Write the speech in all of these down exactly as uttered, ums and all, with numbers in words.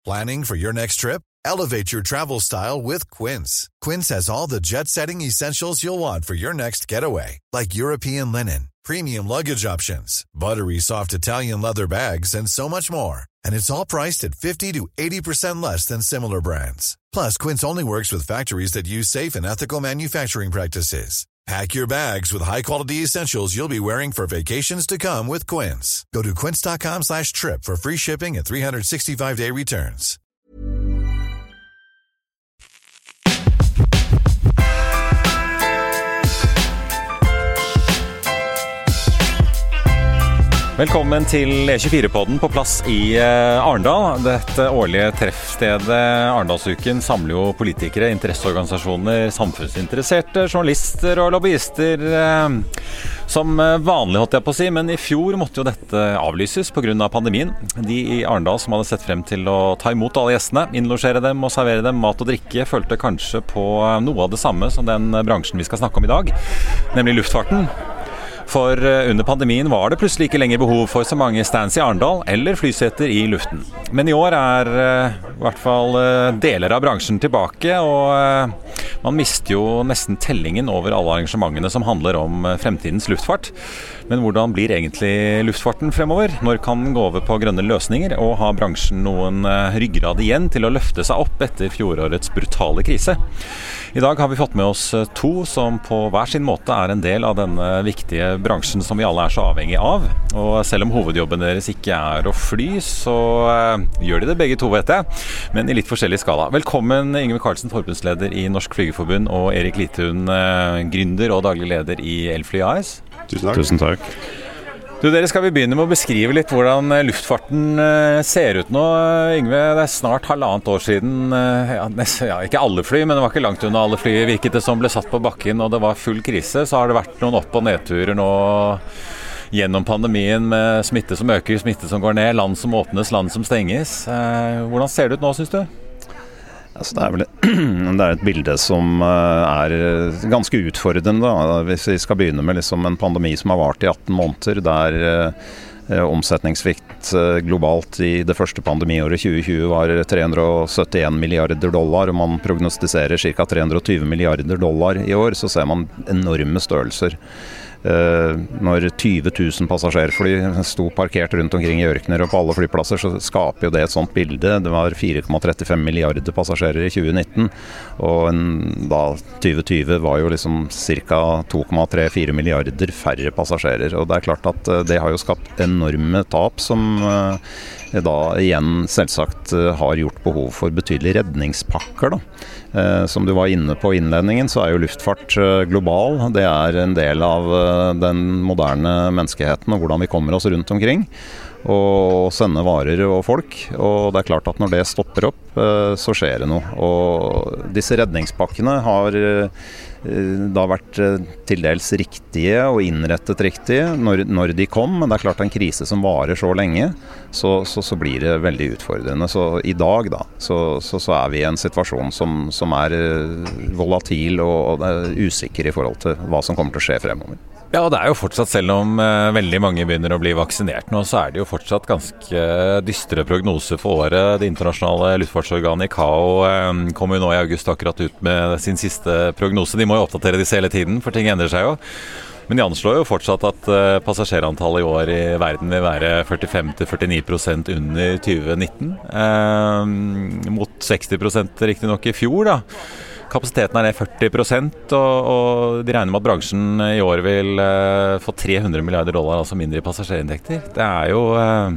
Planning for your next trip? Elevate your travel style with Quince. Quince has all the jet-setting essentials you'll want for your next getaway, like European linen, premium luggage options, buttery soft Italian leather bags, and so much more. And it's all priced at fifty to eighty percent less than similar brands. Plus, Quince only works with factories that use safe and ethical manufacturing practices. Pack your bags with high-quality essentials you'll be wearing for vacations to come with Quince. Go to quince.com slash trip for free shipping and three sixty-five day returns. Velkommen til E tjuefire-podden på plass i Arendal. Dette årlige treffstedet Arendalsuken samler jo politikere, interesseorganisasjoner, samfunnsinteresserte, journalister og lobbyister som vanlig, holdt jeg på å si. Men i fjor måtte jo dette avlyses på grunn av pandemien. De i Arendal som hadde sett frem til å ta imot alle gjestene, innlosjere dem og servere dem mat og drikke, følte kanskje på noe av det samme som den bransjen vi skal snakke om i dag, nemlig luftfarten. For under pandemien var det plutselig ikke lenger behov for så mange stands i Arendal eller flyseter i luften. Men i år er i hvert fall deler av bransjen tilbake, og man mister jo nesten tellingen over alle arrangementene som handler om fremtidens luftfart. Men hvordan blir egentlig luftfarten fremover? Når kan den gå over på grønne løsninger, og har bransjen noen ryggrad igjen til å løfte seg opp etter fjorårets brutale krise? I dag har vi fått med oss to som på hver sin måte er en del av denne viktige bransjen som vi alle er så avhengig av. Og selv om hovedjobben deres ikke er å fly, så gjør de det begge to, vet jeg, men i litt forskjellig skala. Velkommen Yngve Karlsen, forbundsleder i Norsk Flygerforbund, og Erik Litun, gründer og daglig leder i Elfly A S. Tusen takk. Tusen takk. Du, dere skal vi begynne med å beskrive litt hvordan luftfarten ser ut nå. Yngve, det er snart halvannet år siden, ja, nesten, ja, ikke alle fly, men det var ikke langt unna alle fly, virket det som ble satt på bakken, og det var full krise. Så har det vært noen opp- og nedturer nå gjennom pandemien, med smitte som øker, smitte som går ned, land som åpnes, land som stenges. Hvordan ser det ut nå, synes du? Altså, det er vel det er et bilde som er ganske utfordrende, da. Hvis vi skal begynne med liksom en pandemi som har vart i atten måneder, der eh, omsetningssvikt globalt i det første pandemiåret tjue tjue var tre hundre syttien milliarder dollar, og man prognostiserer ca. tre hundre tjue milliarder dollar i år, så ser man enorme størrelser. Uh, når tjue tusen passasjerfly sto parkert rundt omkring i ørkener og på alle flyplasser, så skaper jo det et sånt bilde. Det var fire komma trettifem milliarder passasjerer i tjue nitten, og en, da tjue tjue var jo liksom ca. to komma tretti-fire milliarder færre passasjerer. Og det er klart at uh, det har jo skapt enorme tap som uh, da igjen selvsagt uh, har gjort behov for betydelige redningspakker, da. Uh, som du var inne på i innledningen, så er jo luftfart uh, global. Det er en del av uh, den moderne menneskeheten og hvordan vi kommer oss rundt omkring og sende varer og folk. Og det er klart at når det stopper opp, uh, så skjer det noe. Og disse redningspakkene har uh, da vært uh, til dels riktige og innrettet riktige når, når de kom, men det er klart en krise som varer så lenge, så, så, så blir det veldig utfordrende. Så i dag da, så, så, så er vi i en situasjon som, som er uh, volatil og, og er usikker i forhold til hva som kommer til å skje fremover. Ja, og det er jo fortsatt, selv om uh, veldig mange begynner å bli vaksinert nå, så er det jo fortsatt ganske dystre prognoser for året. Det internasjonale luftfartsorganet I C A O um, kommer jo nå i august akkurat ut med sin siste prognose. De må jo oppdatere disse hele tiden, for ting endrer seg jo. Men de anslår jo fortsatt at uh, passasjerantallet i år i verden vil være førtifem til førtini prosent under tjue nitten, uh, mot seksti prosent riktig nok i fjor da. Kapasiteten er ned førti prosent, og, og de regner med at bransjen i år vil uh, få tre hundre milliarder dollar, altså mindre i passasjerinntekter. Det er jo uh,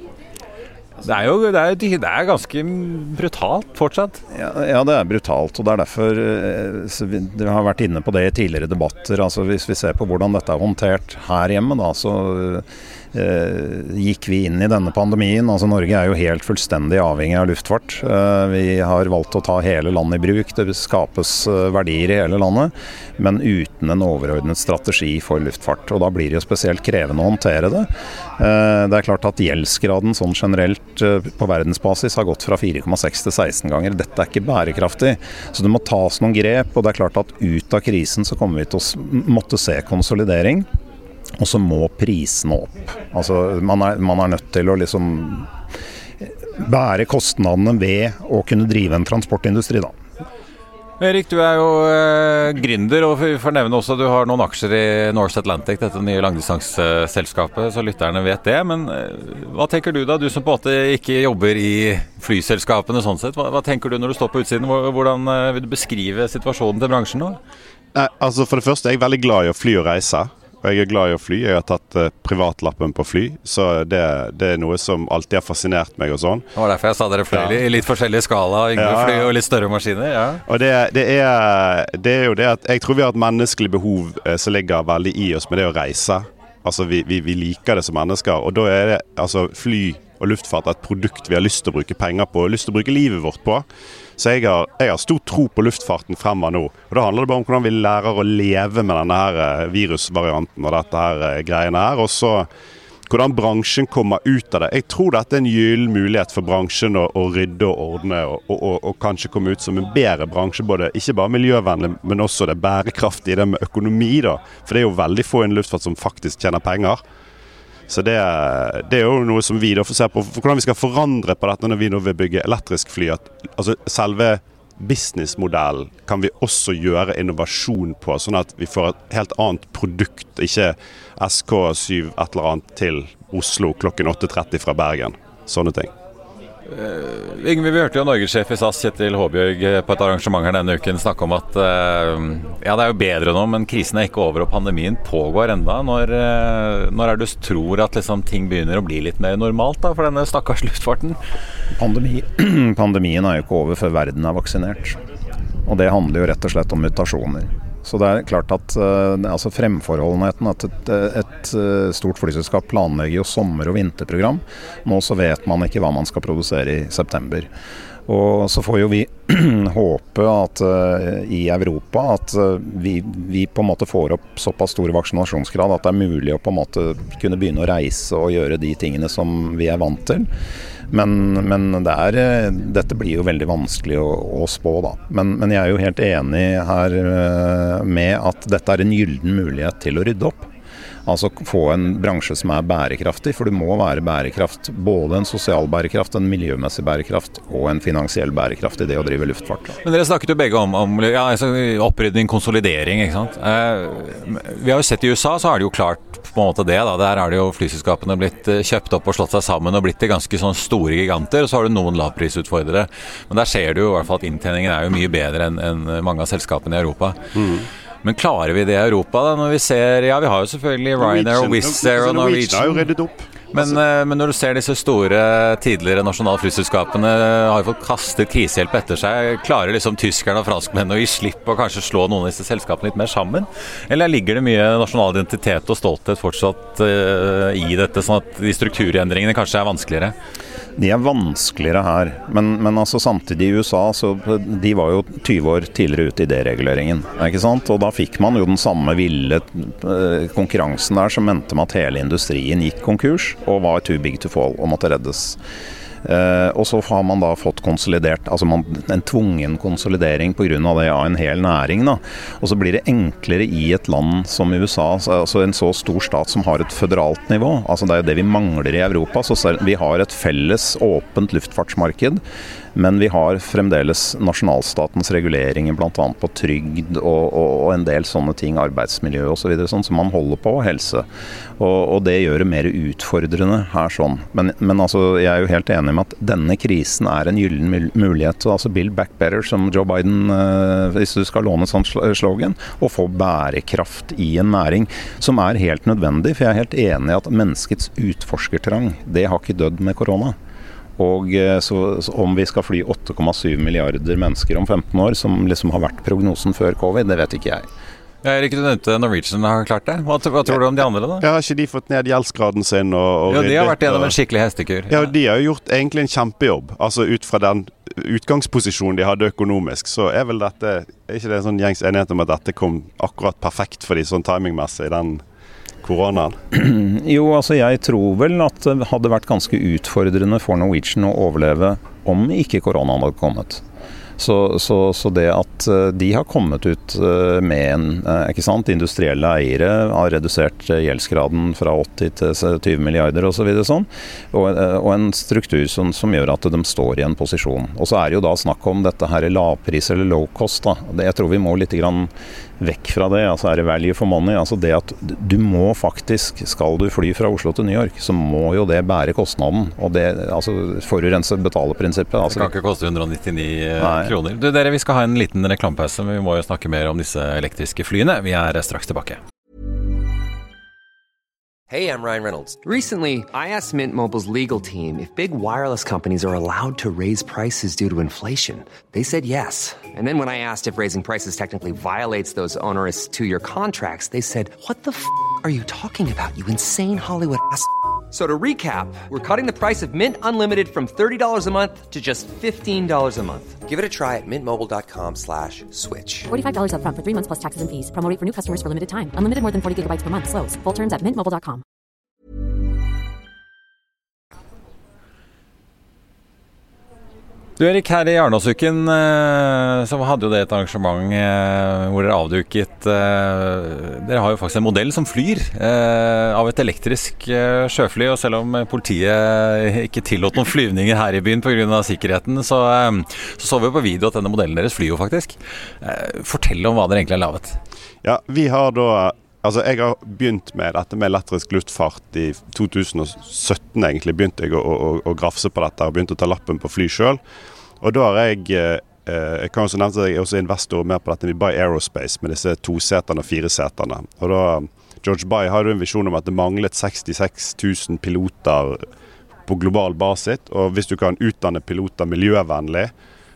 det er jo det er, det er ganske brutalt fortsatt. Ja, ja, det er brutalt, og det er derfor uh, vi har vært inne på det i tidligere debatter. Altså hvis vi ser på hvordan dette er håndtert her hjemme, da, så uh, Uh, gikk vi inn i denne pandemien. Altså Norge er jo helt fullstendig avhengig av luftfart. Uh, vi har valgt å ta hele landet i bruk. Det skapes uh, verdier i hele landet, men uten en overordnet strategi for luftfart. Og da blir det jo spesielt krevende å håndtere det. Uh, det er klart at gjeldsgraden sånn generelt uh, på verdensbasis har gått fra fire komma seks til seksten ganger. Dette er ikke bærekraftig, så det må tas noen grep. Og det er klart at ut av krisen så kommer vi til å måtte se konsolidering. Og så må prisene opp. Altså man er, man er nødt til å liksom bære kostnadene ved å kunne drive en transportindustri da. Erik, du er jo eh, gründer, og vi får nevne også at du har noen aksjer i Norse Atlantic, dette nye langdistanseselskapet, så lytterne vet det. Men eh, hva tenker du da, du som på en måte ikke jobber i flyselskapene sånn sett? Hva, hva tenker du når du står på utsiden? Hvordan eh, vil du beskrive situasjonen til bransjen nå? Nei, altså for det første er jeg veldig glad i å fly og reise. Og jeg er glad i å fly. Jeg har tatt uh, privatlappen på fly, så det, det er noe som alltid har fascinert meg og sånn. Det var derfor jeg sa dere fløy ja. i litt forskjellige skala, yngre ja. fly og litt større maskiner. Ja. Og det, det, er, det er jo det at jeg tror vi har et menneskelig behov eh, som ligger veldig i oss med det å reise. Altså vi, vi, vi liker det som mennesker, og da er det altså fly og luftfart et produkt vi har lyst til å bruke penger på, og lyst til å bruke livet vårt på. Så jeg har, jeg har stor tro på luftfarten fremover nå. Og da handler det bare om hvordan vi lærer å leve med denne her virusvarianten og dette her greiene her. Og så hvordan bransjen kommer ut av det. Jeg tror dette er en gyllen mulighet for bransjen å, å rydde og ordne, og, og, og, og kanskje komme ut som en bedre bransje. Både, ikke bare miljøvennlig, men også det bærekraftige i det med økonomi da. For det er jo veldig få i en luftfart som faktisk tjener penger. Så det, det er jo noe som vi da får se på, for hvordan vi skal forandre på dette når vi nå vil bygge elektrisk fly. At, altså selve businessmodellen kan vi også gjøre innovasjon på, sånn at vi får et helt annet produkt, ikke S K syv et eller annet til Oslo klokken åtte tretti fra Bergen. Sånne ting. Uh, Yngve, vi hørte jo Norgesjef i S A S, Kjetil Håbjørg, på et arrangement her denne uken snakke om at uh, ja, det er jo bedre nå, men krisen er ikke over og pandemien pågår enda. Når, uh, når er du tror at liksom, ting begynner å bli litt mer normalt da, for denne stakkars luftfarten? Pandemi, pandemien er jo ikke over før verden er vaksinert. Og det handler jo rett og slett om mutasjoner. Så det er klart at uh, altså fremforholdenheten at et, et stort flyselskap planlegger jo sommer- og vinterprogram. Nå så vet man ikke hva man skal produsere i september. Og så får jo vi håpe at uh, i Europa at uh, vi, vi på en måte får opp såpass stor vaksinasjonsgrad at det er mulig å på en måte kunne begynne å reise og gjøre de tingene som vi er vant til. Men, men det er, dette blir jo veldig vanskelig å, å spå da. Men, men jeg er jo helt enig her med at dette er en gyllen mulighet til å rydde opp. Altså få en bransje som er bærekraftig, for det må være bærekraft. Både en sosial bærekraft, en miljømessig bærekraft og en finansiell bærekraft i det å drive luftfart. Men dere snakket jo begge om, om ja, altså, opprydning, konsolidering, ikke sant? Eh, vi har jo sett i U S A, så er det jo klart på en måte det da. Der er det jo flyselskapene blitt kjøpt opp og slått seg sammen og blitt til ganske sånn store giganter, og så har du noen lavprisutfordrere. Men der ser du jo i hvert fall at inntjeningen er jo mye bedre enn, enn mange av selskapene i Europa. Mm. Men klarer vi det i Europa da, når vi ser, ja vi har jo selvfølgelig Ryanair og Wizz Air og Norwegian. har jo reddet opp. Men, altså. men når du ser disse store tidligere nasjonale flyselskapene har jo fått kastet krisehjelp etter seg, klarer liksom tyskerne og franskmennene å gi slipp og kanskje slå noen av disse selskapene litt mer sammen? Eller ligger det mye nasjonal identitet og stolthet fortsatt uh, i dette, sånn at de strukturendringene kanskje er vanskeligere? De er vanskeligere her, men, men altså samtidig i U S A, så de var jo tyve år tidligere ute i dereguleringen, ikke sant? Og da fikk man jo den samme ville eh, konkurransen der som mente med at hele industrien gikk konkurs og var too big to fall og måtte reddes. Uh, og så har man da fått konsolidert, altså man, en tvungen konsolidering på grunn av det av en hel næring da. Og så blir det enklere i et land som U S A, altså en så stor stat som har et føderalt nivå, altså det er det vi mangler i Europa, så vi har et felles åpent luftfartsmarked, men vi har fremdeles nasjonalstatens reguleringer blant annet på trygd og, og, og en del sånne ting, arbeidsmiljø og så videre, sånn som man holder på, helse. Og, og det gjør det mer utfordrende her sånn. Men, men altså, jeg er jo helt enig med at denne krisen er en gyllen mulighet. Altså build back better, som Joe Biden, uh, hvis du skal låne sånn slogan, og få bærekraft i en næring som er helt nødvendig. For jeg er helt enig i at menneskets utforskertrang, det har ikke dødd med korona. Og så, så om vi skal fly åtte komma syv milliarder mennesker om femten år, som liksom har vært prognosen før covid, det vet ikke jeg. Ja, Erik, du nevnte Norwegian har klart det. Hva, hva tror du om de andre da? Ja, har ikke de fått ned gjeldsgraden sin? Og, og ja, de har vært gjennom en skikkelig hestekur. Ja, de har jo gjort egentlig en kjempejobb. Altså ut fra den utgangsposisjonen de hadde økonomisk, så er vel dette, er ikke det en sånn gjengs enighet om at dette kom akkurat perfekt for de sånn timingmessig i den koronaen? Jo, altså jeg tror vel at det hadde vært ganske utfordrende for Norwegian å overleve om ikke koronaen hadde kommet. Så, så, så det at de har kommet ut med en, ikke sant, industrielle eiere har redusert gjeldsgraden fra åtti til tjue milliarder og så videre sånn, og, og en struktur som, som gjør at de står i en posisjon. Og så er det jo da snakk om dette her lavpris eller low cost da. Det, jeg tror vi må litt grann vekk fra det, altså er det value for money, altså det at du må faktisk, skal du fly fra Oslo til New York, så må jo det bære kostnaden, og det, altså forurenser betaler-prinsippet. Altså, det kan ikke koste hundre og nittini kroner. Du, dere, vi skal ha en liten reklamepause, men vi må jo snakke mer om disse elektriske flyene. Vi er straks tilbake. Hey, I'm Ryan Reynolds. Recently, I asked Mint Mobile's legal team if big wireless companies are allowed to raise prices due to inflation. They said yes. And then when I asked if raising prices technically violates those onerous two-year contracts, they said, what the f*** are you talking about, you insane Hollywood ass f- So to recap, we're cutting the price of Mint Unlimited from thirty dollars a month to just fifteen dollars a month. Give it a try at mintmobile.com slash switch. forty-five dollars up front for three months plus taxes and fees. Promo rate for new customers for limited time. Unlimited more than forty gigabytes per month. Slows full terms at mint mobile dot com. Du Erik, her i Arendalsuken så hadde jo det et arrangement hvor dere avduket, dere har jo faktisk en modell som flyr av et elektrisk sjøfly, og selv om politiet ikke tillot noen flyvninger her i byen på grunn av sikkerheten, så, så så vi jo på video at denne modellen deres flyr jo faktisk. Fortell om hva dere egentlig har lavet. Ja, vi har da, altså jeg har begynt med dette med elektrisk luftfart i to tusen og sytten egentlig, begynte jeg å, å, å grafse på dette og begynte å ta lappen på fly selv. Og da har jeg, eh, jeg kan også nevne at jeg er også investor mer på dette med Buy Aerospace, med disse to-seterne og fire-seterne. Og da, George Buy har jo en visjon om at det manglet sekstiseks tusen piloter på global basis, og hvis du kan utdanne piloter miljøvennlig,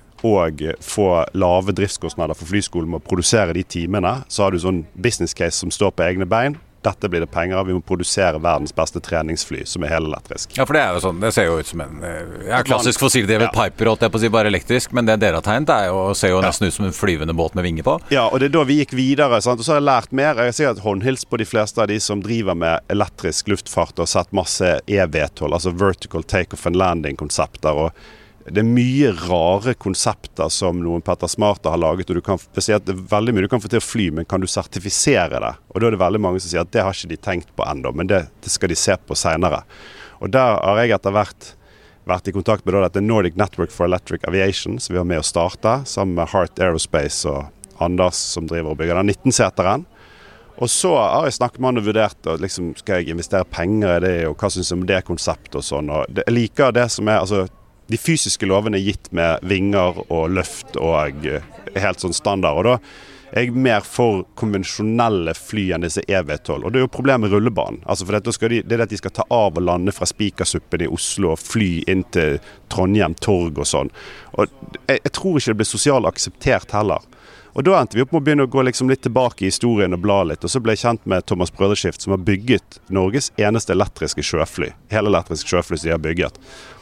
og få lave driftskostnader for flyskolen med å produsere de timene, så har du sånn business case som står på egne bein. Dette blir det penger av. Vi må produsere verdens beste treningsfly, som er helelektrisk. Ja, for det er jo sånn, det ser jo ut som en ja, klassisk fossildrevet ja. Piper, holdt jeg på å si, bare elektrisk, men det dere har tegnet er jo, ser jo nesten ja. Ut som en flyvende båt med vinger på. Ja, og det er da vi gikk videre, sant? Og så har jeg lært mer. Jeg sier at håndhils på de fleste av de som driver med elektrisk luftfart og sett masse E V tolv, altså Vertical Take-off and Landing-konsepter, og det er mye rare konsepter som noen Petter Smarte har laget, og du kan si at det er veldig mye du kan få til å fly, men kan du sertifisere det? Og da er det veldig mange som sier at det har ikke de tenkt på enda, men det, det skal de se på senere. Og der har jeg etter hvert vært i kontakt med dette Nordic Network for Electric Aviation, som vi har med å starte, sammen med Heart Aerospace og Anders som driver og bygger den nitten-seteren. Og så har jeg snakket med han og vurdert, og liksom, skal jeg investere penger i det, og hva synes jeg om det konseptet og sånn. Og det, jeg liker det som er, altså, de fysiske lovene er gitt med vinger og løft og helt sånn standard, og da er jeg mer for konvensjonelle fly enn disse E V tolv, og det er jo problemet med rullebanen, altså for det, skal de, det er at de skal ta av og lande fra Spikersuppen i Oslo og fly inn til Trondheim, Torg og sånn, og jeg, jeg tror ikke det blir sosialt akseptert heller. Og da endte vi opp med å begynne å gå liksom litt tilbake i historien og bla litt, og så ble jeg kjent med Thomas Brøderskift, som har bygget Norges eneste elektriske sjøfly, hele elektriske sjøfly som de har bygget.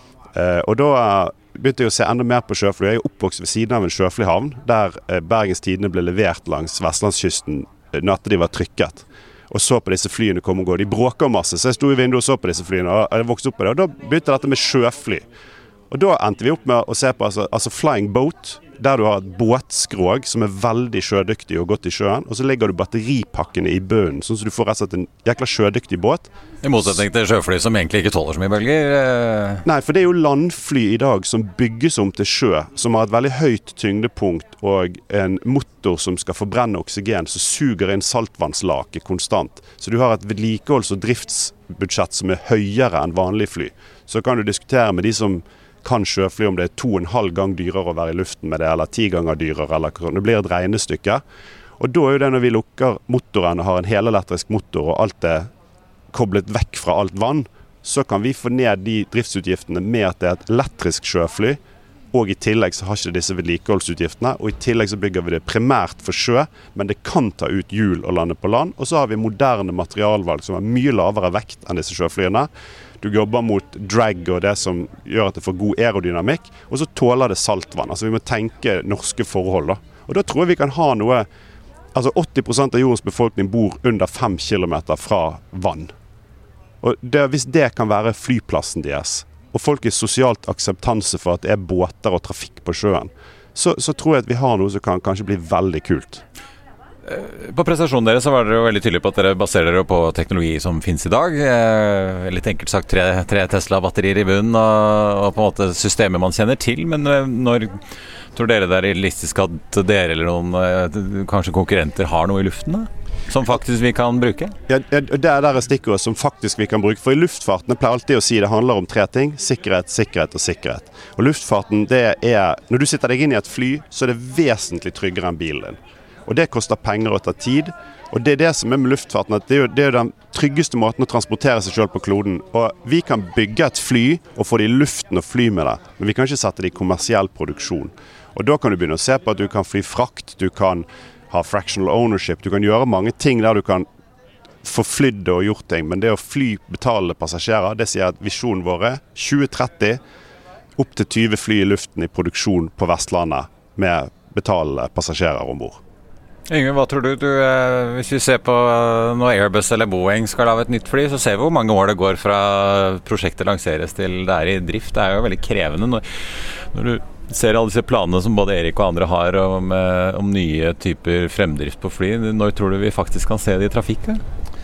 Uh, og da uh, begynte jeg å se enda mer på sjøfly. Jeg er oppvokst ved siden av en sjøflyhavn, der uh, Bergens Tidende ble levert langs Vestlandskysten uh, når de var trykket. Og så på disse flyene kom og gå. De bråker masse, så jeg sto i vinduet og så på disse flyene, og jeg vokste opp på det. Og da begynte dette med sjøfly. Og da endte vi opp med å se på altså, altså flying boat, der du har et båtskrog som er veldig sjødyktig og godt i sjøen, og så legger du batteripakkene i bunnen, sånn at du får rett og slett en jækla sjødyktig båt. I motsetning til sjøfly som egentlig ikke tåler så mye bølger? Nei, for det er jo landfly i dag som bygges om til sjø, som har et veldig høyt tyngdepunkt og en motor som skal forbrenne oksygen, som suger inn saltvannslake konstant. Så du har et vedlikeholds- og driftsbudsjett som er høyere enn vanlig fly. Så kan du diskutere med de som kan sjøfly om det er to og en halv gang dyrere å være i luften med det, eller ti ganger dyrere, eller det blir et regnestykke. Og da er jo det når vi lukker motoren og har en helelektrisk motor, og alt er koblet vekk fra alt vann, så kan vi få ned de driftsutgiftene med at det er et elektrisk sjøfly, og i tillegg så har ikke disse vedlikeholdsutgiftene, og i tillegg så bygger vi det primært for sjø, men det kan ta ut hjul og lande på land, og så har vi moderne materialvalg som har mye lavere vekt enn disse sjøflyene. Du jobber mot drag og det som gjør at det får god aerodynamikk, og så tåler det saltvann. Altså vi må tenke norske forhold da. Og da tror jeg vi kan ha noe, altså åtti prosent av jordens befolkning bor under fem kilometer fra vann. Og det, hvis det kan være flyplassen deres, og folk er sosialt akseptanse for at det er båter og trafikk på sjøen, så, så tror jeg at vi har noe som kan kanskje bli veldig kult. På prestasjonen deres så var dere jo veldig tydelige på at dere baserer dere på teknologi som finnes i dag. Eh, litt enkelt sagt tre, tre Tesla-batterier i bunnen og, og på en måte systemer man kjenner til. Men når tror dere det er realistisk at dere eller noen kanskje konkurrenter har noe i luften da? Som faktisk vi kan bruke? Ja, det er der stikkord som faktisk vi kan bruke. For i luftfarten, jeg pleier alltid å si det handler om tre ting. Sikkerhet, sikkerhet og sikkerhet. Og luftfarten, det er, når du sitter deg inn i et fly, så er det vesentlig tryggere enn bilen din. Og det koster penger og tar tid. Og det er det som er med luftfarten, at det er jo, det er jo den tryggeste måten å transportere seg selv på kloden. Og vi kan bygge et fly og få det i luften og fly med det, men vi kan ikke sette det i kommersiell produksjon. Og da kan du begynne å se på at du kan fly frakt, du kan ha fractional ownership, du kan gjøre mange ting der du kan få flydd og gjort ting, men det å fly betalende passasjerer, det sier at visjonen våre tjue tretti, opp til tyve fly i luften i produksjon på Vestlandet med betalende passasjerer ombord. Yngve, hva tror du? du eh, hvis vi ser på eh, når Airbus eller Boeing skal lage et nytt fly, så ser vi hvor mange år det går fra prosjektet lanseres til det er i drift. Det er jo veldig krevende når, når du ser alle disse planene som både Erik og andre har om, eh, om nye typer fremdrift på fly. Når tror du vi faktisk kan se det i trafikk?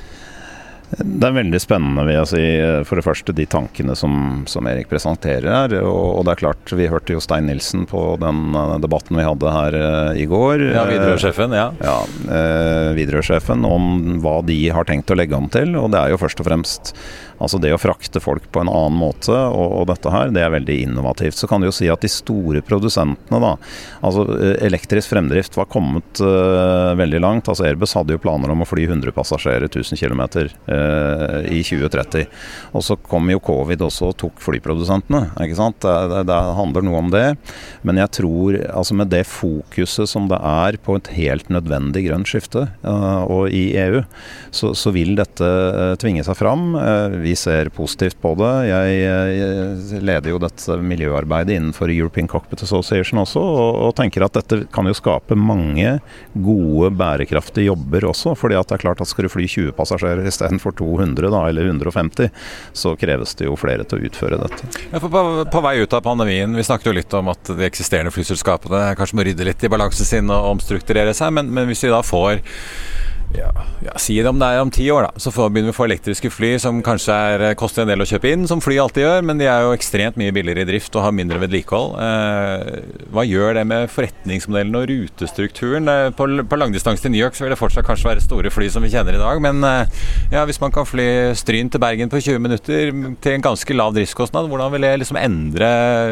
Det er veldig spennende, vil jeg si, for det første de tankene som, som Erik presenterer her, og, og det er klart, vi hørte jo Stein Nilsen på den debatten vi hadde her i går. Ja, Widerøe-sjefen, ja. Ja, eh, Widerøe-sjefen om hva de har tenkt å legge an til, og det er jo først og fremst altså det å frakte folk på en annen måte, og, og dette her, det er veldig innovativt. Så kan du jo si at de store produsentene da, altså elektrisk fremdrift var kommet uh, veldig langt, altså Airbus hadde jo planer om å fly hundre passasjerer tusen kilometer uh, i tjue tretti, og så kom jo covid også og tok flyprodusentene, ikke sant? Det, det, det handler noe om det, men jeg tror, altså med det fokuset som det er på et helt nødvendig grønt skifte, uh, og i E U, så, så vil dette uh, tvinge seg fram. Uh, Vi ser positivt på det. Jeg, jeg leder jo dette miljøarbeidet innenfor European Cockpit Association også, og, og tenker at dette kan jo skape mange gode, bærekraftige jobber også, fordi at det er klart at skal du fly tjue passasjerer i stedet for to hundre da, eller hundre og femti, så kreves det jo flere til å utføre dette. Ja, på, på vei ut av pandemien, vi snakket jo litt om at de eksisterende flyselskapene kanskje må rydde litt i balansen sin og omstrukturere seg, men, men hvis vi da får Ja, ja, si det om det er om ti år da, så får, begynner vi å få elektriske fly som kanskje er, koster en del å kjøpe inn, som fly alltid gjør, men de er jo ekstremt mye billigere i drift og har mindre vedlikehold. Eh, hva gjør det med forretningsmodellen og rutestrukturen? Eh, på, på langdistanse til New York så vil det fortsatt kanskje være store fly som vi kjenner i dag, men eh, ja, hvis man kan fly Stryn til Bergen på tjue minutter til en ganske lav driftskostnad, hvordan vil det liksom endre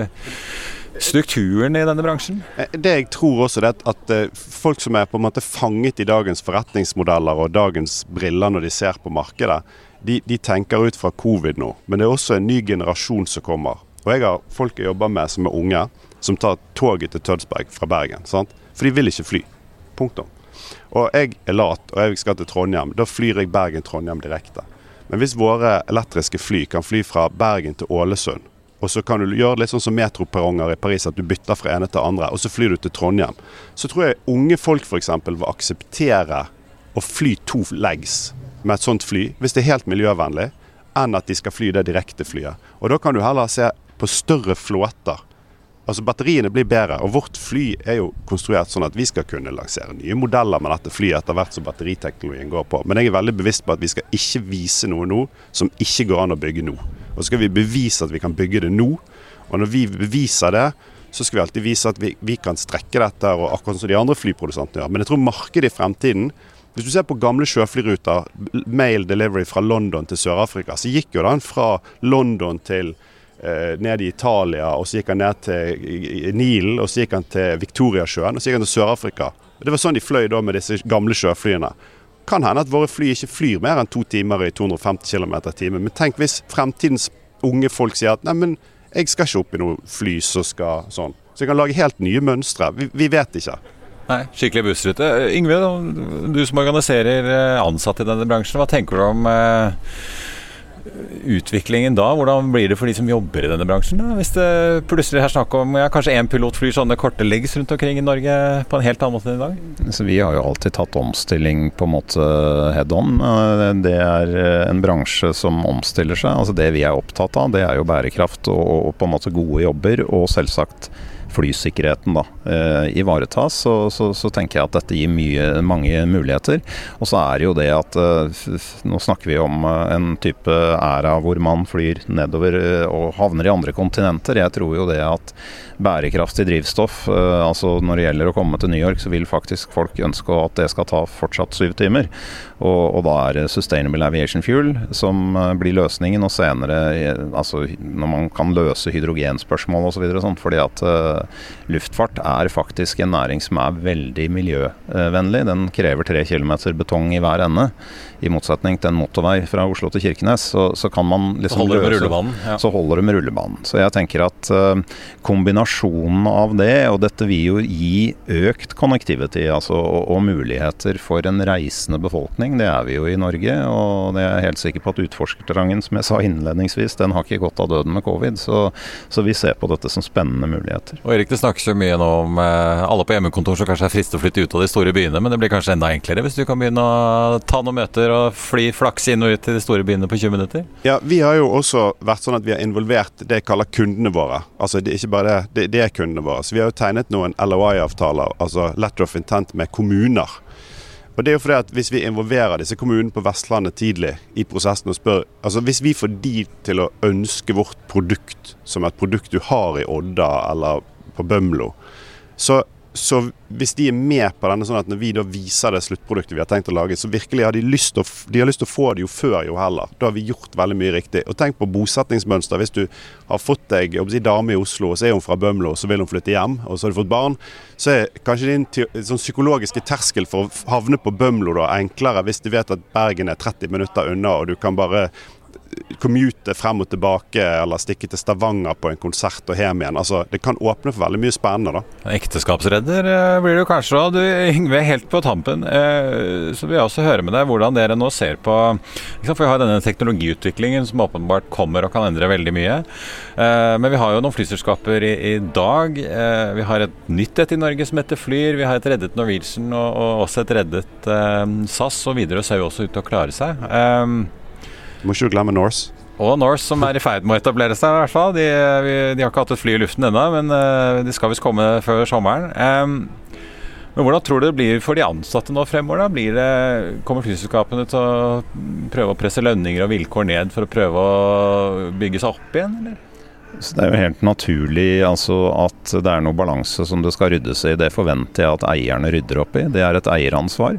strukturen i denne bransjen? Det jeg tror også er at folk som er på en måte fanget i dagens forretningsmodeller og dagens briller når de ser på markedet, de, de tenker ut fra covid nå, men det er også en ny generasjon som kommer. Og jeg har folk jeg jobber med som er unge, som tar toget til Tønsberg fra Bergen, sant? For de vil ikke fly. Punktum. Og jeg er lat, og jeg skal til Trondheim, da flyr jeg Bergen-Trondheim direkte. Men hvis våre elektriske fly kan fly fra Bergen til Ålesund, og så kan du gjøre litt sånn som metroperronger i Paris, at du bytter fra ene til andre, og så flyr du til Trondheim. Så tror jeg unge folk for eksempel vil akseptere å fly to legs med et sånt fly, hvis det er helt miljøvennlig, enn at de skal fly det direkte flyet. Og da kan du heller se på større flåter. Altså batteriene blir bedre, og vårt fly er jo konstruert sånn at vi skal kunne lansere nye modeller med dette flyet etter hvert som batteriteknologien går på. Men jeg er veldig bevisst på at vi skal ikke vise noe nå som ikke går an å bygge nå. Og så skal vi bevise at vi kan bygge det nå, og når vi beviser det, så skal vi alltid vise at vi, vi kan strekke dette, og akkurat som de andre flyprodusentene gjør. Men jeg tror markedet i fremtiden, hvis du ser på gamle sjøflyruter, mail delivery fra London til Sør-Afrika, så gikk jo den fra London til eh, ned i Italia, og så gikk han ned til Nilen, og så gikk han til Victoriasjøen, og så gikk han til Sør-Afrika. Det var sånn de fløy da med disse gamle sjøflyene. Kan hende at våre fly ikke flyr mer enn to timer i to hundre og femti kilometer i timen, men tenk hvis fremtidens unge folk sier at nei, men jeg skal ikke opp i noe fly som skal sånn. Så jeg kan lage helt nye mønstre. Vi, vi vet ikke. Nei, skikkelig bussrute. Yngve, du som organiserer ansatte i denne bransjen, hva tenker du om eh, utviklingen da? Hvordan blir det for de som jobber i denne bransjen da? Hvis det plutselig er snakk om ja, kanskje en pilot flyr sånne korte legs rundt omkring i Norge på en helt annen måte enn i dag? Så vi har jo alltid tatt omstilling på en måte head on. Det er en bransje som omstiller seg. Altså det vi er opptatt av, det er jo bærekraft og, og på en måte gode jobber, og selvsagt flysikkerheten da, eh, ivaretas, så, så, så tenker jeg at dette gir mye, mange muligheter. Og så er det jo det at eh, nå snakker vi om en type æra hvor man flyr nedover og havner i andre kontinenter. Jeg tror jo det at bærekraftig drivstoff, eh, altså når det gjelder å komme til New York, så vil faktisk folk ønske at det skal ta fortsatt syv timer. Og, og da er det Sustainable Aviation Fuel som blir løsningen, og senere altså når man kan løse hydrogenspørsmål og så videre og sånt, fordi at uh, luftfart er faktisk en næring som er veldig miljøvennlig. Den krever tre kilometer betong i hver ende, i motsetning til en motorvei fra Oslo til Kirkenes, så, så kan man liksom så holder løse, det med rullebanen. Ja. Så holder det med rullebanen. Så jeg tenker at uh, kombinasjonen av det, og dette vil jo gi økt connectivity, altså, og, og muligheter for en reisende befolkning, det er vi jo i Norge, og det er jeg helt sikker på at utforskerterrangen, som jeg sa innledningsvis, den har ikke gått av døden med covid, så, så vi ser på dette som spennende muligheter. Og Erik, det snakkes jo mye nå om eh, alle på hjemmekontor som kanskje er fristet å flytte ut av de store byene, men det blir kanskje enda enklere hvis du kan begynne å ta noen møter og fly flaks inn og ut til de store byene på tjue minutter? Ja, vi har jo også vært sånn at vi har involvert det jeg kaller kundene våre. Altså det er ikke bare det, det, det er kundene våre. Så vi har jo tegnet noen L O I-avtaler, altså letter of intent med kommuner. Og det er jo fordi at hvis vi involverer disse kommunene på Vestlandet tidlig i prosessen og spør, altså hvis vi får de til å ønske vårt produkt som et produkt du har i Odda eller på Bømlo, så Så hvis de er med på denne sånn at når vi da viser det sluttproduktet vi har tenkt å lage, så virkelig har de lyst til å, de har lyst til å få det jo før jo heller. Da har vi gjort veldig mye riktig. Og tenk på bosetningsmønster. Hvis du har fått deg en dame i Oslo, og så er hun fra Bømlo, og så vil hun flytte hjem, og så har du fått barn, så er kanskje din sånn psykologiske terskel for å havne på Bømlo da enklere hvis de vet at Bergen er tretti minutter unna, og du kan bare commute frem og tilbake, eller stikke til Stavanger på en konsert og hjem igjen. Altså, det kan åpne for veldig mye spennende da. Ekteskapsredder eh, blir det jo kanskje da. Du, Yngve, helt på tampen, eh, så vil jeg også høre med deg hvordan dere nå ser på, ikke sant, for vi har denne teknologiutviklingen som åpenbart kommer og kan endre veldig mye. Eh, men vi har jo noen flyselskaper i, i dag. Eh, vi har et nytt et i Norge som heter Flyr. Vi har et reddet Norwegian og, og også et reddet eh, S A S, og videre ser jo også ut til å klare seg. Eh, Du må ikke glemme Norse. Og Norse, som er i ferd med å etablere seg i hvert fall. De, de har ikke hatt et fly i luften ennå, men uh, de skal visst komme før sommeren. Um, men hvordan tror du det blir for de ansatte nå fremover? Da? Blir det, kommer flyselskapene til å prøve å presse lønninger og vilkår ned for å prøve å bygge seg opp igjen, eller? Så det er jo helt naturlig altså, at det er noe balanse som det skal ryddes i. Det forventer jeg at eierne rydder opp i. Det er et eieransvar.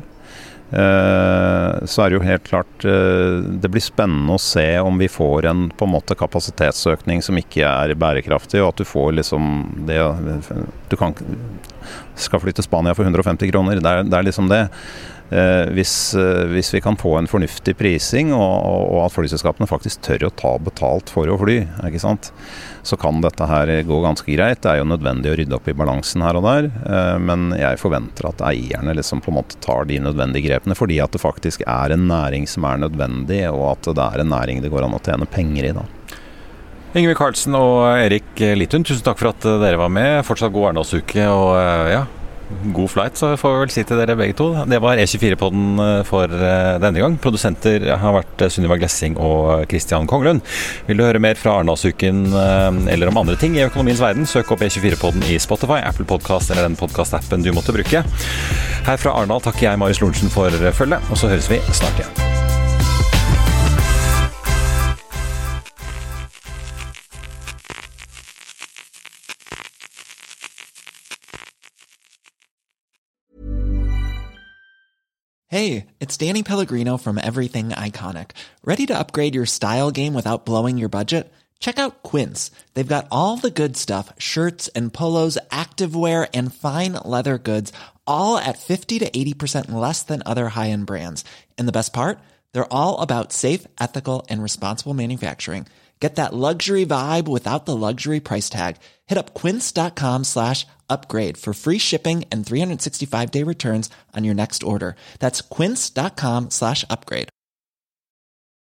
Uh, så er det jo helt klart uh, det blir spennende å se om vi får en på en måte kapasitetsøkning som ikke er bærekraftig, og at du får liksom det, du kan, skal fly til Spania for hundre og femti kroner, det er, det er liksom det. Uh, hvis, uh, hvis vi kan få en fornuftig prising, og, og, og at flyselskapene faktisk tør å ta betalt for å fly, ikke sant? Så kan dette her gå ganske greit. Det er jo nødvendig å rydde opp i balansen her og der, uh, men jeg forventer at eierne liksom på en måte tar de nødvendige grepene, fordi at det faktisk er en næring som er nødvendig, og at det er en næring det går an å tjene penger i da. Yngve Karlsen og Erik Littun, tusen takk for at dere var med. Fortsatt god Arendalsuke, og uh, ja, god flight, så får vi vel si til dere begge to. Det var E tjuefire-podden for denne gang. Produsenter har vært Sunniva Glessing og Christian Konglund. Vil du høre mer fra Arendalsuken eller om andre ting i økonomiens verden, søk opp E tjuefire-podden i Spotify, Apple Podcast eller den podcast-appen du måtte bruke. Her fra Arendal takker jeg Marius Lorentzen for følge, og så høres vi snart igjen. Hey, it's Danny Pellegrino from Everything Iconic. Ready to upgrade your style game without blowing your budget? Check out Quince. They've got all the good stuff, shirts and polos, activewear, and fine leather goods, all at fifty to eighty percent less than other high-end brands. And the best part? They're all about safe, ethical, and responsible manufacturing. Get that luxury vibe without the luxury price tag. Hit up quince.com slash upgrade for free shipping and three sixty-five day returns on your next order. That's quince.com slash upgrade.